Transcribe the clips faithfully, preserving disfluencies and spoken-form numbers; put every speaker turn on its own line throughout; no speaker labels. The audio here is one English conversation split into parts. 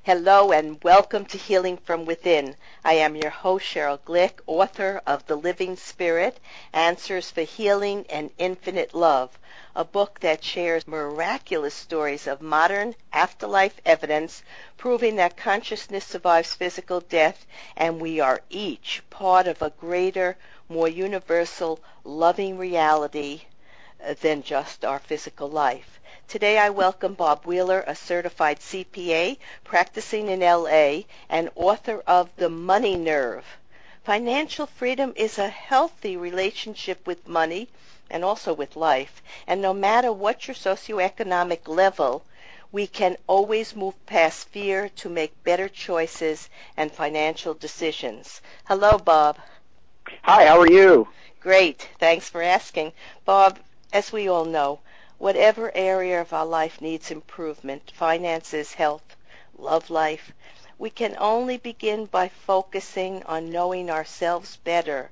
Hello and welcome to Healing from Within. I am your host, Cheryl Glick, author of The Living Spirit, Answers for Healing and Infinite Love, a book that shares miraculous stories of modern afterlife evidence proving that consciousness survives physical death and we are each part of a greater, more universal, loving reality than just our physical life. Today I welcome Bob Wheeler, a certified C P A practicing in L A and author of The Money Nerve. Financial freedom is a healthy relationship with money and also with life, and no matter what your socioeconomic level, we can always move past fear to make better choices and financial decisions. Hello, Bob.
Hi, how are you?
Great. Thanks for asking. Bob, as we all know, whatever area of our life needs improvement, finances, health, love life, we can only begin by focusing on knowing ourselves better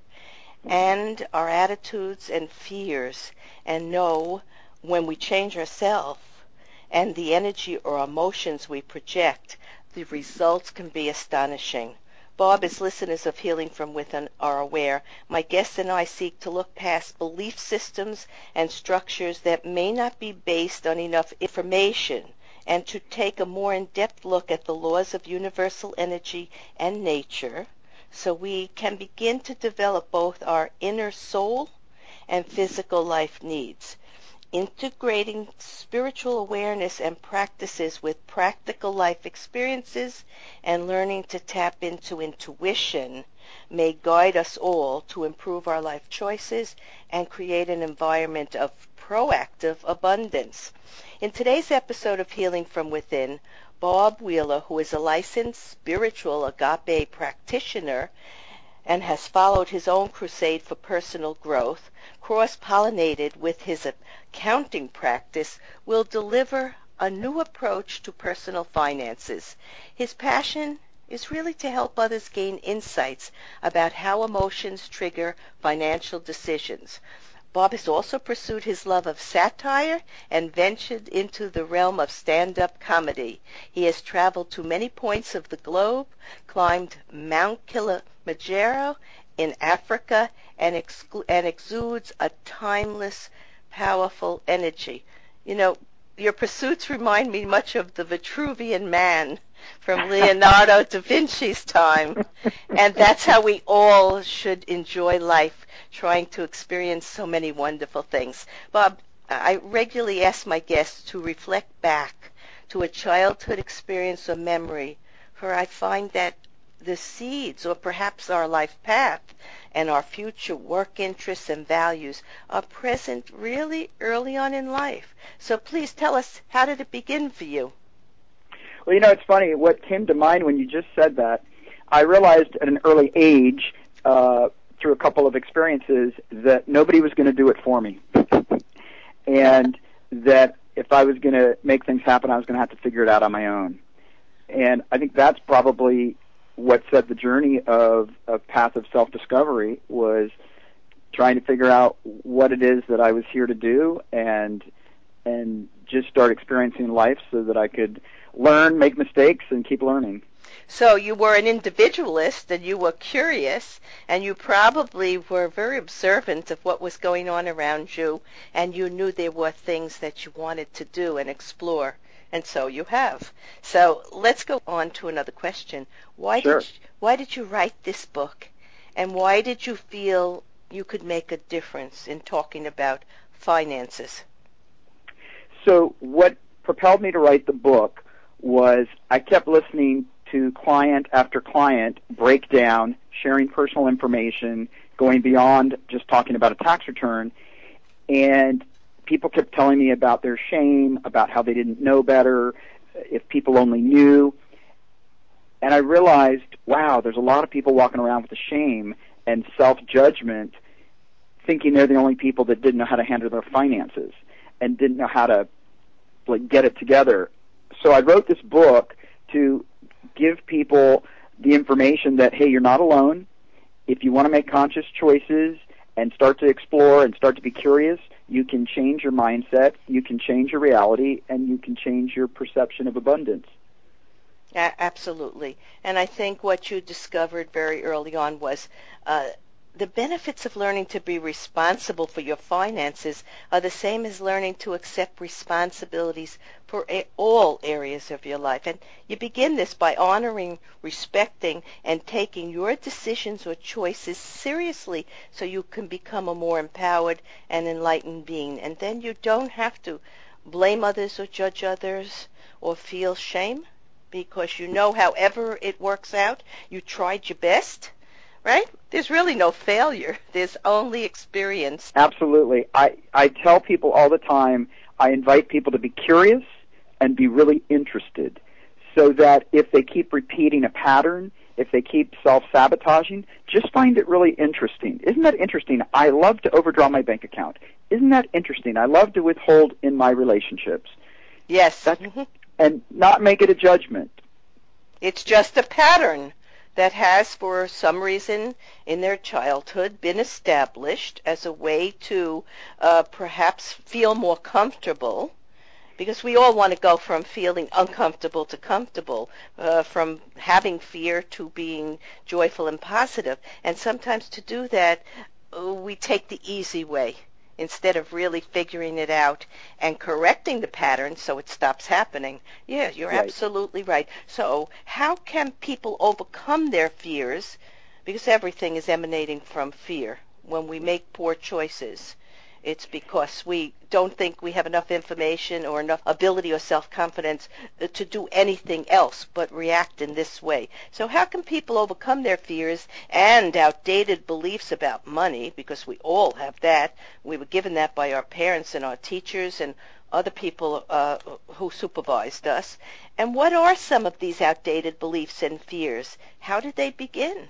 and our attitudes and fears, and know when we change ourselves and the energy or emotions we project, the results can be astonishing. Bob, as listeners of Healing from Within are aware, my guests and I seek to look past belief systems and structures that may not be based on enough information and to take a more in-depth look at the laws of universal energy and nature so we can begin to develop both our inner soul and physical life needs. Integrating spiritual awareness and practices with practical life experiences and learning to tap into intuition may guide us all to improve our life choices and create an environment of proactive abundance. In today's episode of Healing from Within, Bob Wheeler, who is a licensed spiritual agape practitioner and has followed his own crusade for personal growth, cross-pollinated with his accounting practice, will deliver a new approach to personal finances. His passion is really to help others gain insights about how emotions trigger financial decisions. Bob has also pursued his love of satire and ventured into the realm of stand-up comedy. He has traveled to many points of the globe, climbed Mount Kilimanjaro in Africa, and, exclu- and exudes a timeless, powerful energy. You know, your pursuits remind me much of the Vitruvian Man from Leonardo da Vinci's time, and that's how we all should enjoy life, trying to experience so many wonderful things. Bob, I regularly ask my guests to reflect back to a childhood experience or memory, for I find that the seeds, or perhaps our life path, and our future work interests and values are present really early on in life. So please tell us, how did it begin for you?
Well, you know, it's funny. What came to mind when you just said that, I realized at an early age, uh, through a couple of experiences, that nobody was going to do it for me. And that if I was going to make things happen, I was going to have to figure it out on my own. And I think that's probably what set the journey of a path of self-discovery, was trying to figure out what it is that I was here to do and and just start experiencing life so that I could learn, make mistakes, and keep learning.
So you were an individualist, and you were curious, and you probably were very observant of what was going on around you, and you knew there were things that you wanted to do and explore. And so you have. So let's go on to another question. Why
Sure.
did you, why did you write this book, and why did you feel you could make a difference in talking about finances?
So what propelled me to write the book was I kept listening to client after client break down, sharing personal information, going beyond just talking about a tax return, and people kept telling me about their shame, about how they didn't know better, if people only knew. And I realized, wow, there's a lot of people walking around with the shame and self-judgment, thinking they're the only people that didn't know how to handle their finances and didn't know how to like get it together. So I wrote this book to give people the information that, hey, you're not alone. If you want to make conscious choices and start to explore and start to be curious, you can change your mindset, you can change your reality, and you can change your perception of abundance.
A- absolutely. And I think what you discovered very early on was uh, the benefits of learning to be responsible for your finances are the same as learning to accept responsibilities for a- all areas of your life. And you begin this by honoring, respecting, and taking your decisions or choices seriously so you can become a more empowered and enlightened being. And then you don't have to blame others or judge others or feel shame because you know however it works out, you tried your best, right? There's really no failure. There's only experience.
Absolutely. I, I tell people all the time, I invite people to be curious and be really interested so that if they keep repeating a pattern, if they keep self-sabotaging, just find it really interesting. Isn't that interesting? I love to overdraw my bank account. Isn't that interesting? I love to withhold in my relationships.
Yes.
That's, and not make it a judgment.
It's just a pattern that has, for some reason in their childhood, been established as a way to uh, perhaps feel more comfortable, because we all want to go from feeling uncomfortable to comfortable, uh, from having fear to being joyful and positive. And sometimes to do that, uh, we take the easy way instead of really figuring it out and correcting the pattern so it stops happening. Yeah, you're
Right.
absolutely right. So how can people overcome their fears? Because everything is emanating from fear. When we make poor choices, it's because we don't think we have enough information or enough ability or self-confidence to do anything else but react in this way. So how can people overcome their fears and outdated beliefs about money? Because we all have that. We were given that by our parents and our teachers and other people uh, who supervised us. And what are some of these outdated beliefs and fears? How did they begin?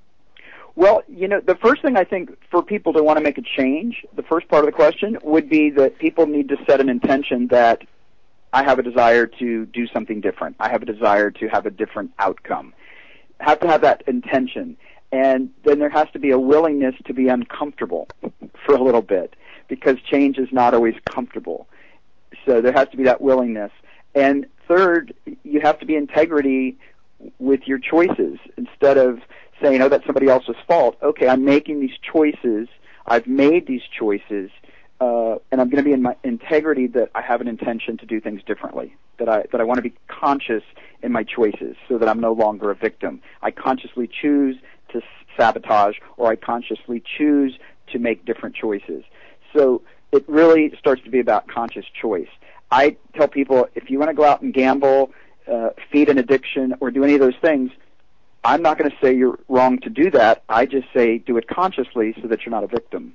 Well, you know, the first thing I think for people to want to make a change, the first part of the question would be that people need to set an intention that I have a desire to do something different. I have a desire to have a different outcome. Have to have that intention. And then there has to be a willingness to be uncomfortable for a little bit, because change is not always comfortable. So there has to be that willingness. And third, you have to be integrity with your choices instead of saying, oh, that's somebody else's fault. Okay, I'm making these choices. I've made these choices, uh, and I'm going to be in my integrity that I have an intention to do things differently, that I that I want to be conscious in my choices so that I'm no longer a victim. I consciously choose to sabotage, or I consciously choose to make different choices. So it really starts to be about conscious choice. I tell people, if you want to go out and gamble, uh, feed an addiction, or do any of those things, I'm not going to say you're wrong to do that. I just say do it consciously so that you're not a victim.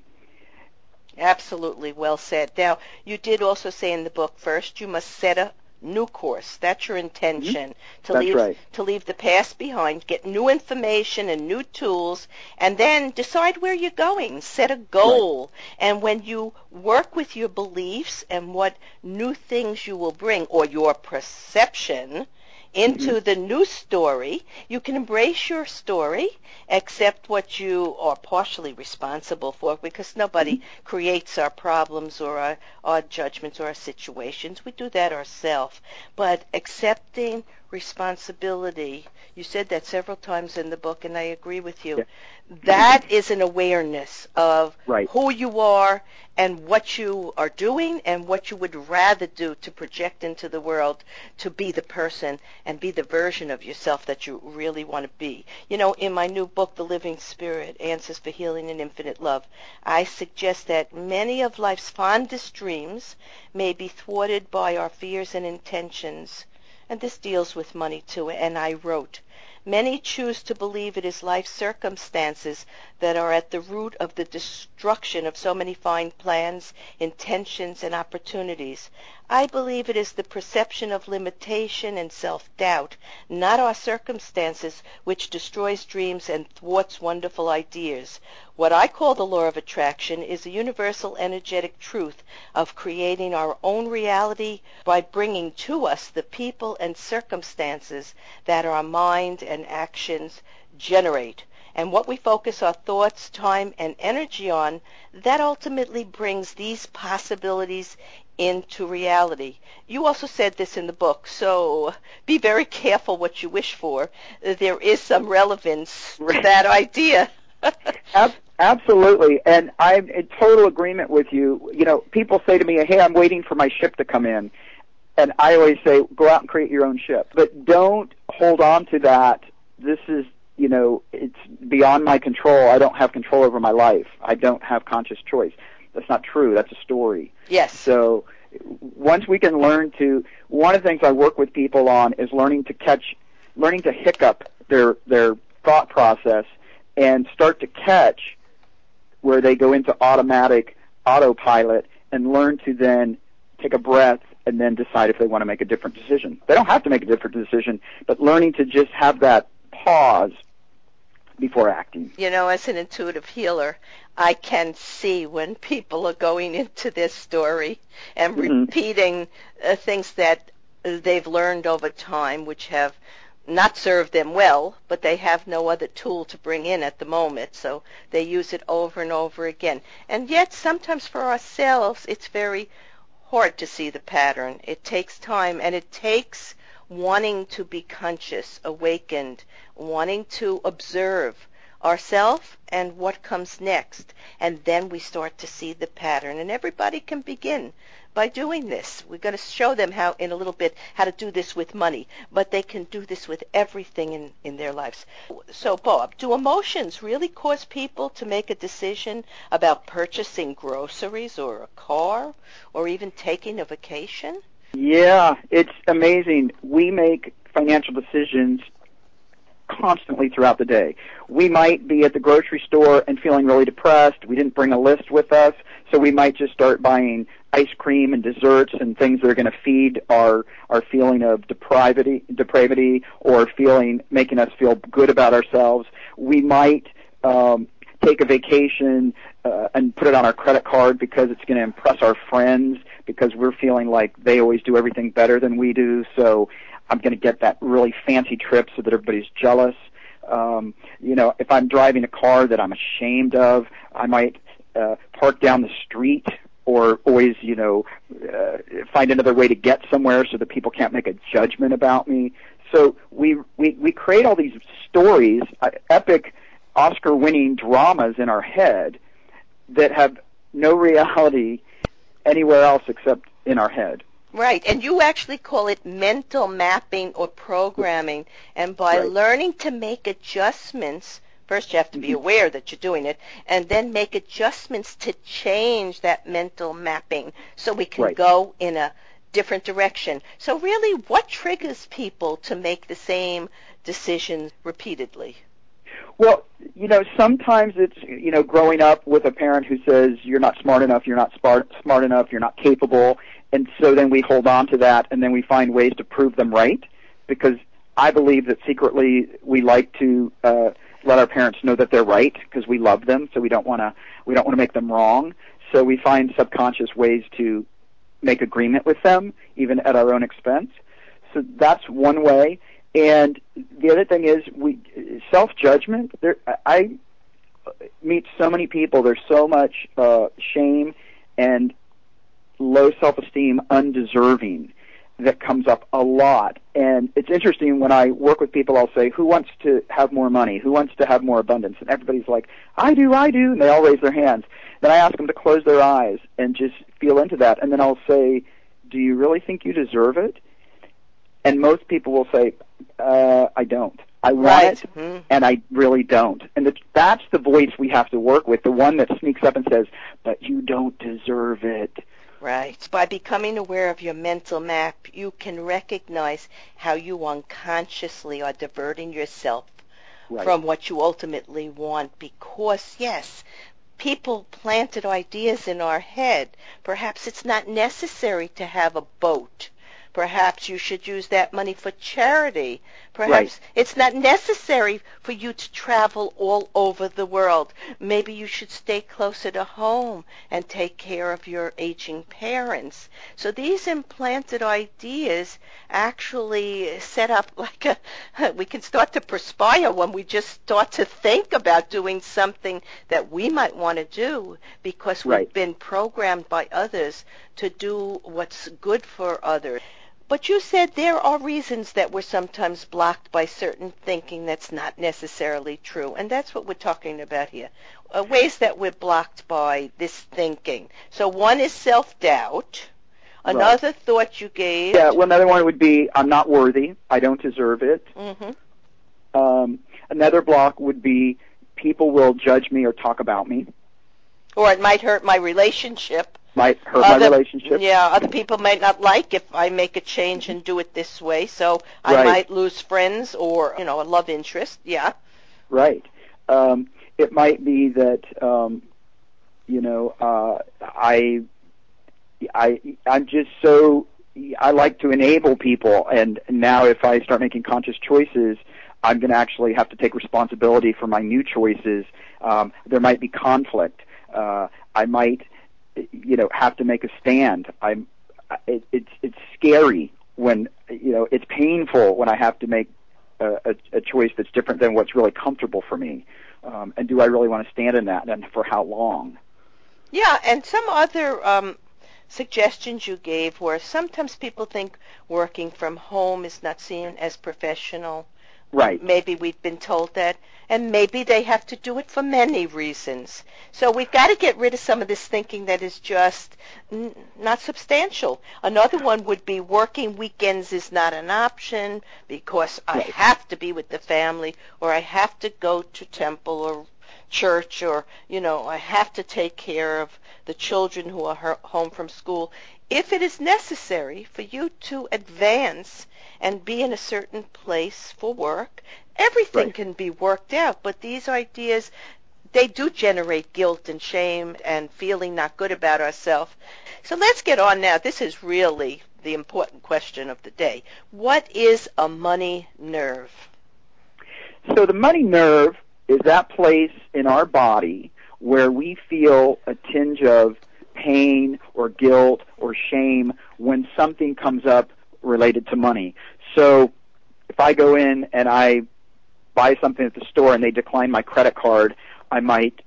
Absolutely, well said. Now, you did also say in the book, first you must set a new course. That's your intention.
Mm-hmm.
To
That's
leave
right.
to leave the past behind, get new information and new tools, and then decide where you're going. Set a goal. Right. And when you work with your beliefs and what new things you will bring, or your perception, into mm-hmm. the new story, you can embrace your story, accept what you are partially responsible for, because nobody mm-hmm. creates our problems or our, our judgments or our situations. We do that ourselves. But accepting responsibility, you said that several times in the book, and I agree with you. Yeah. That is an awareness of right. who you are and what you are doing and what you would rather do to project into the world to be the person and be the version of yourself that you really want to be. You know, in my new book, The Living Spirit, Answers for Healing and Infinite Love, I suggest that many of life's fondest dreams may be thwarted by our fears and intentions. And this deals with money too. And I wrote, many choose to believe it is life's circumstances that are at the root of the destruction of so many fine plans, intentions, and opportunities. I believe it is the perception of limitation and self-doubt, not our circumstances, which destroys dreams and thwarts wonderful ideas. What I call the law of attraction is a universal energetic truth of creating our own reality by bringing to us the people and circumstances that our mind and actions generate. And what we focus our thoughts, time, and energy on, that ultimately brings these possibilities into reality. You also said this in the book, so be very careful what you wish for. There is some relevance to that idea.
Ab- absolutely, and I'm in total agreement with you. You know, people say to me, hey, I'm waiting for my ship to come in. And I always say, go out and create your own ship. But don't hold on to that. This is, you know, it's beyond my control. I don't have control over my life. I don't have conscious choice. That's not true. That's a story.
Yes.
So once we can learn to, one of the things I work with people on is learning to catch, learning to hiccup their, their thought process and start to catch where they go into automatic autopilot and learn to then take a breath and then decide if they want to make a different decision. They don't have to make a different decision, but learning to just have that pause before acting.
You know, as an intuitive healer, I can see when people are going into this story and mm-hmm. repeating uh, things that they've learned over time, which have not served them well, but they have no other tool to bring in at the moment, so they use it over and over again. And yet, sometimes for ourselves, it's very hard to see the pattern. It takes time, and it takes wanting to be conscious, awakened, wanting to observe ourselves and what comes next, and then we start to see the pattern. And everybody can begin by doing this. We're going to show them how, in a little bit, how to do this with money, but they can do this with everything in, in their lives. So, Bob, do emotions really cause people to make a decision about purchasing groceries or a car or even taking a vacation?
Yeah, it's amazing. We make financial decisions constantly throughout the day. We might be at the grocery store and feeling really depressed. We didn't bring a list with us, so we might just start buying ice cream and desserts and things that are going to feed our our feeling of depravity, depravity, or feeling making us feel good about ourselves. We might um, take a vacation uh, and put it on our credit card because it's going to impress our friends, because we're feeling like they always do everything better than we do. So I'm going to get that really fancy trip so that everybody's jealous. Um, you know, if I'm driving a car that I'm ashamed of, I might uh, park down the street, or always, you know, uh, find another way to get somewhere so that people can't make a judgment about me. So we we, we create all these stories, uh, epic Oscar-winning dramas in our head that have no reality anywhere else except in our head.
Right, and you actually call it mental mapping or programming, and by
right.
learning to make adjustments, first you have to be mm-hmm. aware that you're doing it, and then make adjustments to change that mental mapping so we can
right.
go in a different direction. So really, what triggers people to make the same decision repeatedly?
Well, you know, sometimes it's, you know, growing up with a parent who says, you're not smart enough, you're not smart, smart enough, you're not capable, and so then we hold on to that, and then we find ways to prove them right, because I believe that secretly we like to uh, let our parents know that they're right, because we love them, so we don't want to we don't want to make them wrong. So we find subconscious ways to make agreement with them, even at our own expense. So that's one way. And the other thing is, we self-judgment. There, I meet so many people. There's so much uh, shame and low self-esteem, undeserving, that comes up a lot. And it's interesting, when I work with people, I'll say, who wants to have more money? Who wants to have more abundance? And everybody's like, I do, I do. And they all raise their hands. Then I ask them to close their eyes and just feel into that. And then I'll say, do you really think you deserve it? And most people will say, uh, I don't. I want
right.
it,
mm-hmm.
and I really don't. And the, that's the voice we have to work with, the one that sneaks up and says, but you don't deserve it.
Right. By becoming aware of your mental map, you can recognize how you unconsciously are diverting yourself right. from what you ultimately want, because, yes, people planted ideas in our head. Perhaps it's not necessary to have a boat. Perhaps you should use that money for charity. Perhaps
right.
it's not necessary for you to travel all over the world. Maybe you should stay closer to home and take care of your aging parents. So these implanted ideas actually set up like a, we can start to perspire when we just start to think about doing something that we might want to do, because we've
right.
been programmed by others to do what's good for others. But you said there are reasons that we're sometimes blocked by certain thinking that's not necessarily true, and that's what we're talking about here, uh, ways that we're blocked by this thinking. So one is self-doubt. Another
Right.
thought you gave.
Yeah, well, another one would be, I'm not worthy, I don't deserve it.
Mm-hmm.
Um, another block would be, people will judge me or talk about me.
Or it might hurt my relationship.
Might hurt
Other,
my relationship.
Yeah, other people might not like if I make a change and do it this way, so I
Right.
might lose friends or, you know, a love interest. Yeah.
Right. Um, it might be that, um, you know, uh, I, I, I'm just so, I like to enable people, and now if I start making conscious choices, I'm going to actually have to take responsibility for my new choices. Um, there might be conflict. Uh, I might, you know, have to make a stand. I'm, it, it's it's scary when, you know, it's painful when I have to make a, a, a choice that's different than what's really comfortable for me. Um, and do I really want to stand in that, and for how long?
Yeah, and some other um, suggestions you gave were sometimes people think working from home is not seen as professional.
Right.
Maybe we've been told that, and maybe they have to do it for many reasons. So we've got to get rid of some of this thinking that is just n- not substantial. Another one would be working weekends is not an option because I
Right.
have to be with the family, or I have to go to temple or church, or, you know, I have to take care of the children who are her- home from school. If it is necessary for you to advance and be in a certain place for work, everything
Right.
can be worked out. But these ideas, they do generate guilt and shame and feeling not good about ourselves. So let's get on now. This is really the important question of the day. What is a money nerve?
So the money nerve is that place in our body where we feel a tinge of pain or guilt or shame when something comes up related to money. So if I go in and I buy something at the store and they decline my credit card, I might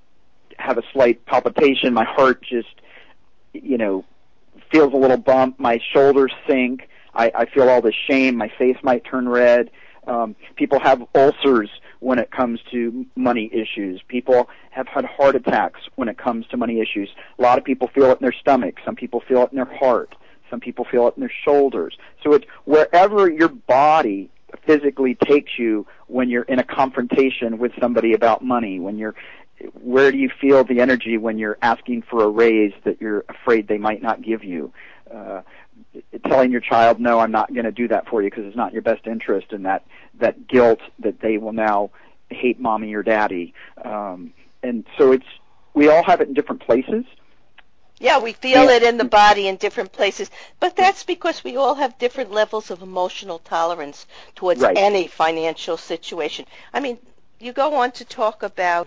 have a slight palpitation. My heart just, you know, feels a little bump. My shoulders sink. I, I feel all this shame. My face might turn red. Um, people have ulcers when it comes to money issues. People have had heart attacks when it comes to money issues. A lot of people feel it in their stomach. Some people feel it in their heart. Some people feel it in their shoulders. So it's wherever your body physically takes you when you're in a confrontation with somebody about money, when you're, where do you feel the energy when you're asking for a raise that you're afraid they might not give you? Uh, telling your child, no, I'm not going to do that for you because it's not in your best interest, and that, that guilt that they will now hate mommy or daddy. Um, and so it's, we all have it in different places.
Yeah, we feel
Yeah.
it in the body in different places, but that's because we all have different levels of emotional tolerance towards
Right.
any financial situation. I mean, you go on to talk about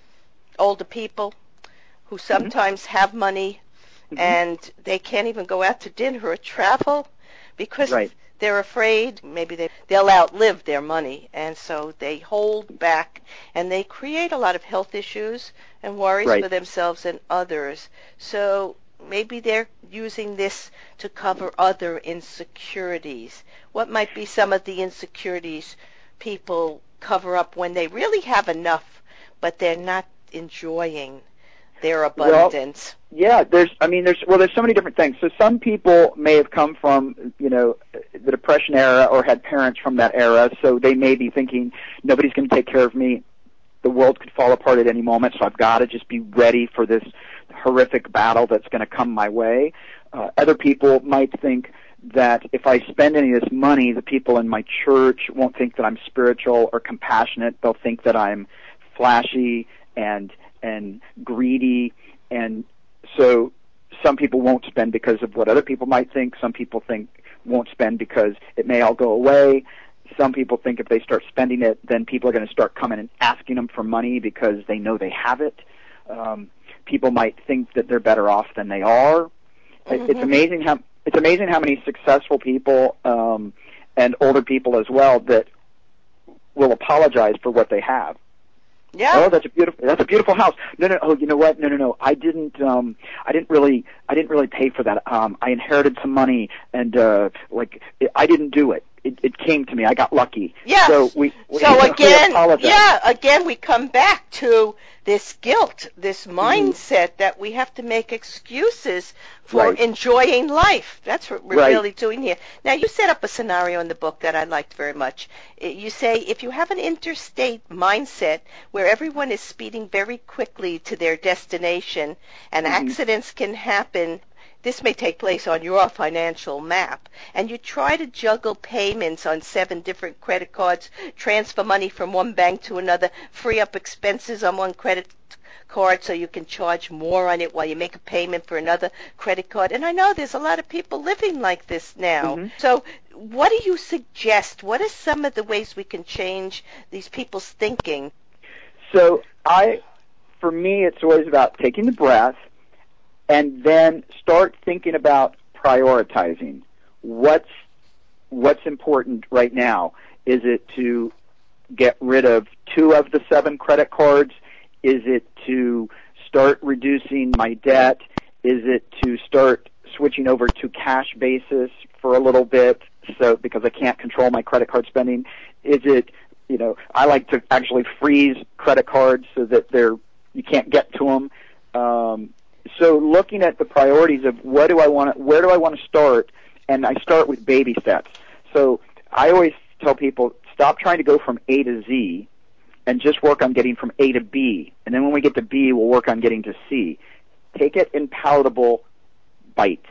older people who sometimes mm-hmm. have money mm-hmm. and they can't even go out to dinner or travel because
right.
they're afraid maybe they, they'll outlive their money, and so they hold back, and they create a lot of health issues and worries
right.
for themselves and others. So maybe they're using this to cover other insecurities. What might be some of the insecurities people cover up when they really have enough, but they're not enjoying their abundance?
Well, yeah, there's, I mean, there's, well, there's so many different things. So some people may have come from, you know, the Depression era or had parents from that era, so they may be thinking, nobody's going to take care of me. The world could fall apart at any moment, so I've got to just be ready for this horrific battle that's going to come my way. Uh, other people might think that if I spend any of this money, the people in my church won't think that I'm spiritual or compassionate. They'll think that I'm flashy and and greedy, and so some people won't spend because of what other people might think. Some people think won't spend because it may all go away. Some people think if they start spending it, then people are going to start coming and asking them for money because they know they have it. Um, people might think that they're better off than they are. Mm-hmm. It's amazing how it's amazing how many successful people um, and older people as well that will apologize for what they have.
Yeah.
Oh, that's a beautiful. That's a beautiful house. No, no. Oh, you know what? No, no, no. I didn't. Um, I didn't really. I didn't really pay for that. Um, I inherited some money, and uh, like it, I didn't do it. It, it came to me. I got lucky.
Yes.
So we. we
so again,
we apologize.
yeah. Again, we come back to this guilt, this mindset
mm-hmm.
that we have to make excuses for
right.
enjoying life. That's what we're
right.
really doing here. Now, you set up a scenario in the book that I liked very much. You say if you have an interstate mindset where everyone is speeding very quickly to their destination and
mm-hmm.
accidents can happen, this may take place on your financial map, and you try to juggle payments on seven different credit cards, transfer money from one bank to another, free up expenses on one credit card so you can charge more on it while you make a payment for another credit card. And I know there's a lot of people living like this now.
Mm-hmm.
So what do you suggest? What are some of the ways we can change these people's thinking?
So I, for me, it's always about taking the breath and then start thinking about prioritizing. What's what's important right now? Is it to get rid of two of the seven credit cards? Is it to start reducing my debt? Is it to start switching over to cash basis for a little bit, so because I can't control my credit card spending? Is it, you know, I like to actually freeze credit cards so that they're you can't get to them. Um, So looking at the priorities of what do I want to, where do I want to start, and I start with baby steps. So I always tell people, stop trying to go from A to Z and just work on getting from A to B. And then when we get to B, we'll work on getting to C. Take it in palatable bites.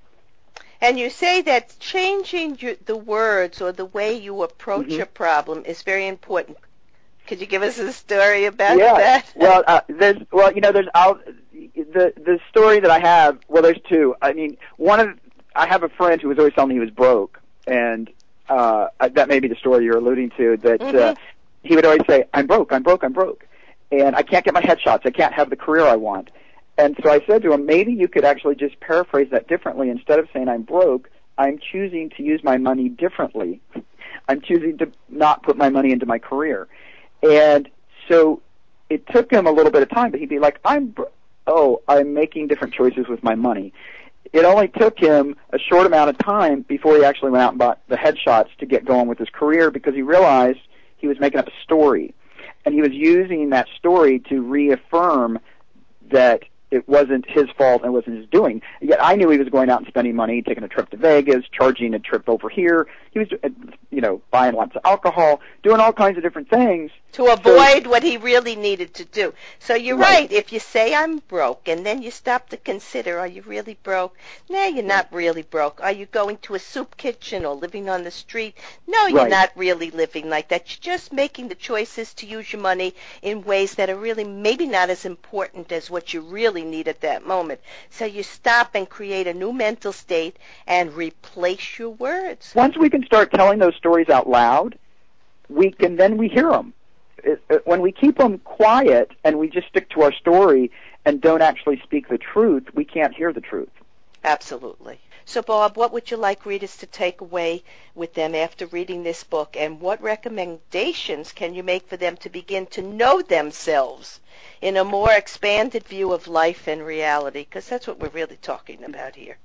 And you say that changing your, the words or the way you approach
mm-hmm.
a problem is very important. Could you give us a story about
yeah.
that?
well, uh, there's well, you know, there's I'll, the the story that I have. Well, there's two. I mean, one of I have a friend who was always telling me he was broke, and uh, that may be the story you're alluding to. That
mm-hmm.
uh, he would always say, "I'm broke, I'm broke, I'm broke," and I can't get my headshots. I can't have the career I want. And so I said to him, maybe you could actually just paraphrase that differently. Instead of saying I'm broke, I'm choosing to use my money differently. I'm choosing to not put my money into my career. And so it took him a little bit of time, but he'd be like, I'm, bro- oh, I'm making different choices with my money. It only took him a short amount of time before he actually went out and bought the headshots to get going with his career, because he realized he was making up a story. And he was using that story to reaffirm that it wasn't his fault and it wasn't his doing. Yet I knew he was going out and spending money, taking a trip to Vegas, charging a trip over here. He was, you know, buying lots of alcohol, doing all kinds of different things.
To avoid so, what he really needed to do. So you're right. right. If you say I'm broke and then you stop to consider, are you really broke? No, you're not really broke. Are you going to a soup kitchen or living on the street? No, you're
right.
not really living like that. You're just making the choices to use your money in ways that are really maybe not as important as what you really need at that moment. So you stop and create a new mental state and replace your words.
Once we can start telling those stories out loud, we can then we hear them. It, it, when we keep them quiet and we just stick to our story and don't actually speak the truth, we can't hear the truth.
Absolutely. So, Bob, what would you like readers to take away with them after reading this book, and what recommendations can you make for them to begin to know themselves in a more expanded view of life and reality? Because that's what we're really talking about here.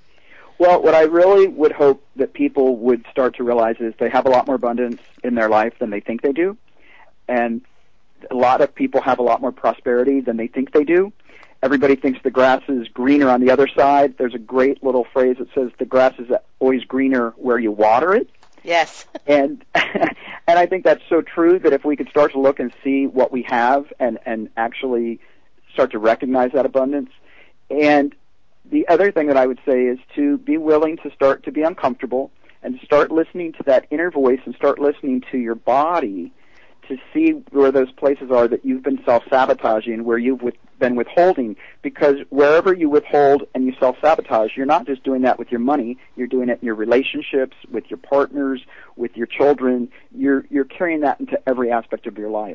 Well, what I really would hope that people would start to realize is they have a lot more abundance in their life than they think they do. And a lot of people have a lot more prosperity than they think they do. Everybody thinks the grass is greener on the other side. There's a great little phrase that says the grass is always greener where you water it.
Yes.
and and I think that's so true, that if we could start to look and see what we have and, and actually start to recognize that abundance. And the other thing that I would say is to be willing to start to be uncomfortable and start listening to that inner voice and start listening to your body to see where those places are that you've been self-sabotaging, where you've with, been withholding. Because wherever you withhold and you self-sabotage, you're not just doing that with your money, you're doing it in your relationships, with your partners, with your children. You're, you're carrying that into every aspect of your life.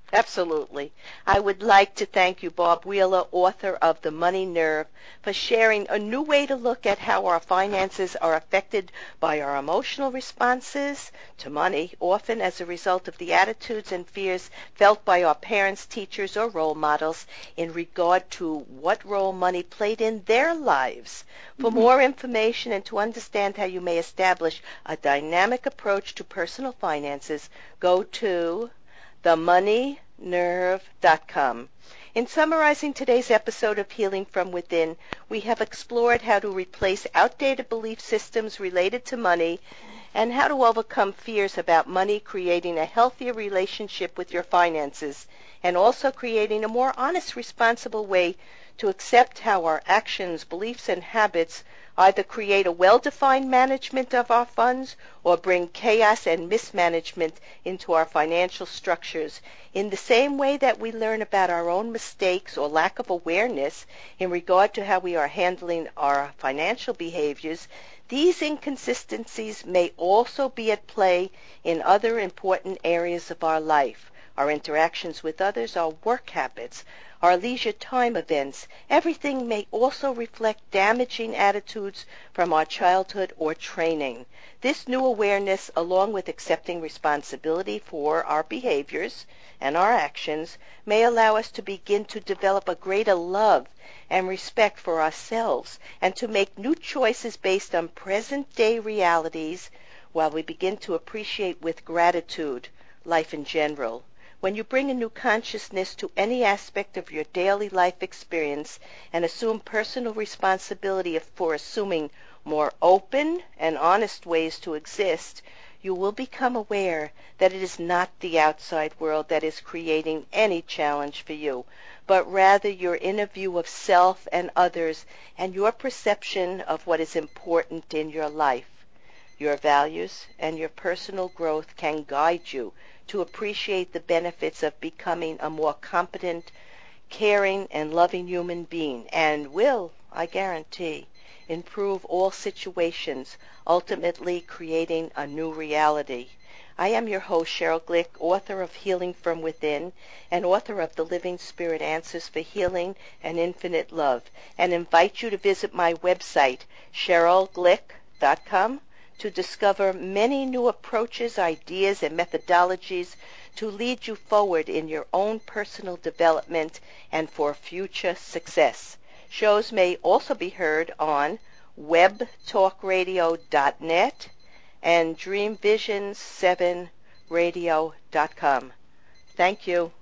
Absolutely. I would like to thank you, Bob Wheeler, author of The Money Nerve, for sharing a new way to look at how our finances are affected by our emotional responses to money, often as a result of the attitudes and fears felt by our parents, teachers, or role models in regard to what role money played in their lives. For
Mm-hmm.
more information and to understand how you may establish a dynamic approach to personal finances, go to the money nerve dot com. In summarizing today's episode of Healing from Within, we have explored how to replace outdated belief systems related to money and how to overcome fears about money, creating a healthier relationship with your finances, and also creating a more honest, responsible way to accept how our actions, beliefs, and habits either create a well-defined management of our funds or bring chaos and mismanagement into our financial structures. In the same way that we learn about our own mistakes or lack of awareness in regard to how we are handling our financial behaviors, these inconsistencies may also be at play in other important areas of our life. Our interactions with others, our work habits, our leisure time events. Everything may also reflect damaging attitudes from our childhood or training. This new awareness, along with accepting responsibility for our behaviors and our actions, may allow us to begin to develop a greater love and respect for ourselves and to make new choices based on present-day realities while we begin to appreciate with gratitude life in general. When you bring a new consciousness to any aspect of your daily life experience and assume personal responsibility for assuming more open and honest ways to exist, you will become aware that it is not the outside world that is creating any challenge for you, but rather your inner view of self and others and your perception of what is important in your life. Your values and your personal growth can guide you to appreciate the benefits of becoming a more competent, caring, and loving human being, and will, I guarantee, improve all situations, ultimately creating a new reality. I am your host, Cheryl Glick, author of Healing from Within and author of The Living Spirit Answers for Healing and Infinite Love, and invite you to visit my website, cheryl glick dot com, to discover many new approaches, ideas, and methodologies to lead you forward in your own personal development and for future success. Shows may also be heard on web talk radio dot net and dream visions seven radio dot com. Thank you.